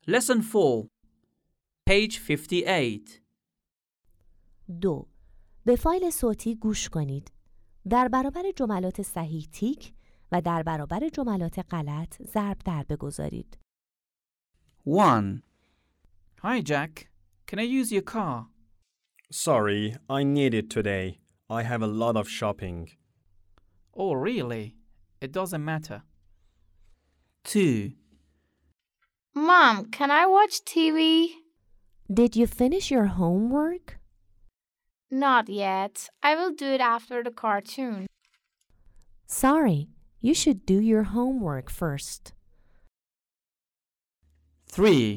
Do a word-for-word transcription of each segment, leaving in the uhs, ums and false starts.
Lesson four, page fifty-eight. دو. به فایل صوتی گوش کنید. در برابر جملات صحیح تیک و در برابر جملات غلط ضرب در بگذارید. one. Hi Jack, can I use your car? Sorry, I need it today. I have a lot of shopping. Oh really? It doesn't matter. two. Mom, can I watch T V? Did you finish your homework? Not yet. I will do it after the cartoon. Sorry, you should do your homework first. three.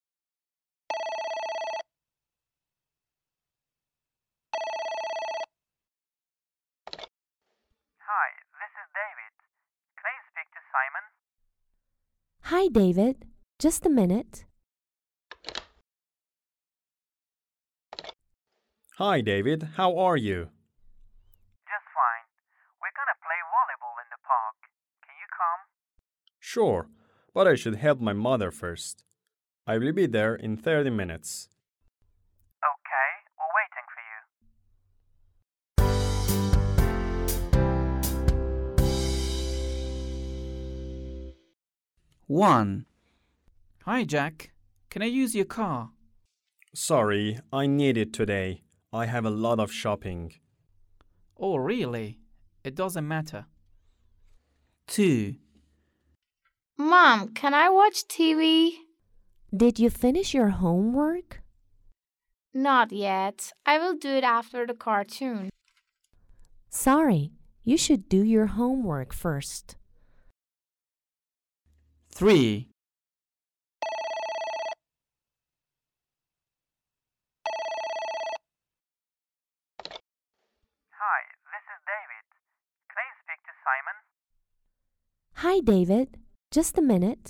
Hi, this is David. Can I speak to Simon? Hi David, just a minute. Hi, David. How are you? Just fine. We're gonna play volleyball in the park. Can you come? Sure, but I should help my mother first. I will be there in thirty minutes. Okay, we're waiting for you. one. Hi Jack, can I use your car? Sorry, I need it today. I have a lot of shopping. Oh really? It doesn't matter. two. Mom, can I watch T V? Did you finish your homework? Not yet. I will do it after the cartoon. Sorry, you should do your homework first. three. Hi, this is David. Can I speak to Simon? Hi David, just a minute.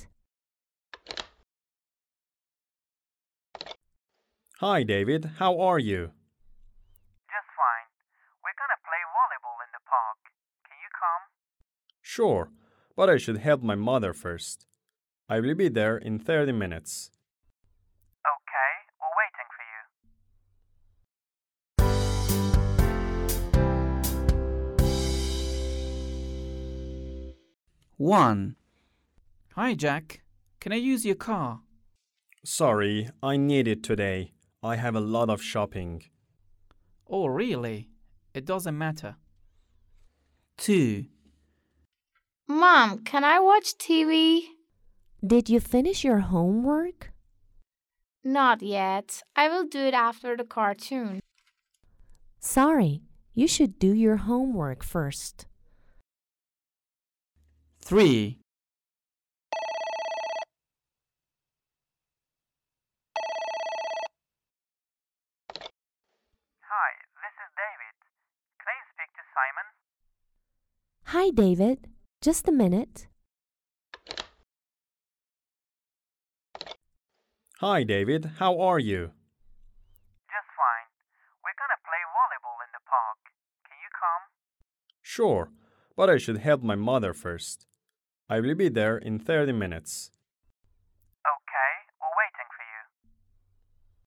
Hi, David. How are you? Just fine. We're gonna play volleyball in the park. Can you come? Sure, but I should help my mother first. I will be there in thirty minutes. Okay, we're waiting for you. one. Hi Jack, can I use your car? Sorry, I need it today. I have a lot of shopping. Oh really? It doesn't matter. two. Mom, can I watch T V? Did you finish your homework? Not yet. I will do it after the cartoon. Sorry, you should do your homework first. three. Hi, this is David. Can I speak to Simon? Hi David, just a minute. Hi, David. How are you? Just fine. We're gonna play volleyball in the park. Can you come? Sure, but I should help my mother first. I will be there in thirty minutes.